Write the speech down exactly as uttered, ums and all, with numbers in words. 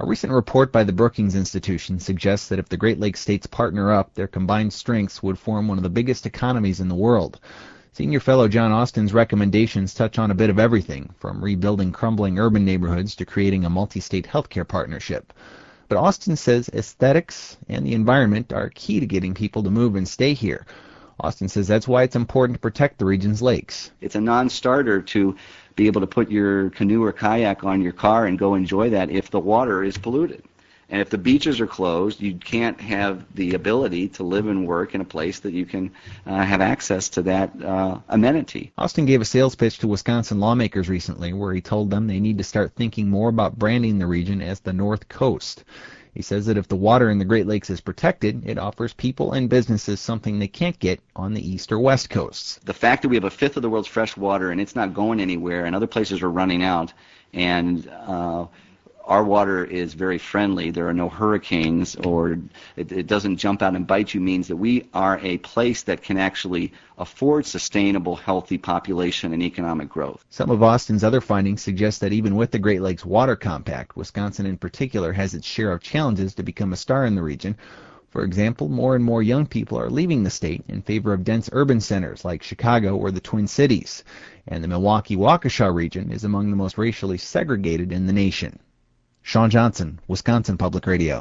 recent report by the Brookings Institution suggests that if the Great Lakes states partner up, their combined strengths would form one of the biggest economies in the world. Senior fellow John Austin's recommendations touch on a bit of everything, from rebuilding crumbling urban neighborhoods to creating a multi-state healthcare partnership. But Austin says aesthetics and the environment are key to getting people to move and stay here. Austin says that's why it's important to protect the region's lakes. It's a non-starter to be able to put your canoe or kayak on your car and go enjoy that if the water is polluted. And if the beaches are closed, you can't have the ability to live and work in a place that you can uh, have access to that uh, amenity. Austin gave a sales pitch to Wisconsin lawmakers recently where he told them they need to start thinking more about branding the region as the North Coast. He says that if the water in the Great Lakes is protected, it offers people and businesses something they can't get on the east or west coasts. The fact that we have a fifth of the world's fresh water and it's not going anywhere and other places are running out, and uh, our water is very friendly, there are no hurricanes, or it, it doesn't jump out and bite you, means that we are a place that can actually afford sustainable, healthy population and economic growth. Some of Austin's other findings suggest that even with the Great Lakes Water Compact, Wisconsin in particular has its share of challenges to become a star in the region. For example, more and more young people are leaving the state in favor of dense urban centers like Chicago or the Twin Cities, and the Milwaukee-Waukesha region is among the most racially segregated in the nation. Sean Johnson, Wisconsin Public Radio.